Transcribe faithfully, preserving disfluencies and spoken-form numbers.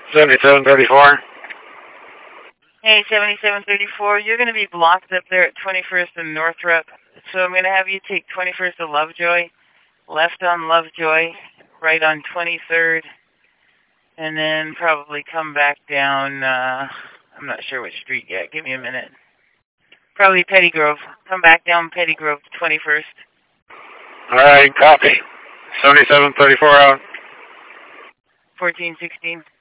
seventy-seven thirty-four. Hey, seventy-seven thirty-four, you're going to be blocked up there at twenty-first and Northrop, so I'm going to have you take twenty-first to Lovejoy, left on Lovejoy, right on twenty-third, and then probably come back down, uh, I'm not sure which street yet, give me a minute. Probably Pettygrove. Come back down Pettygrove to twenty-first. All right, copy. seventy-seven thirty-four out. fourteen sixteen.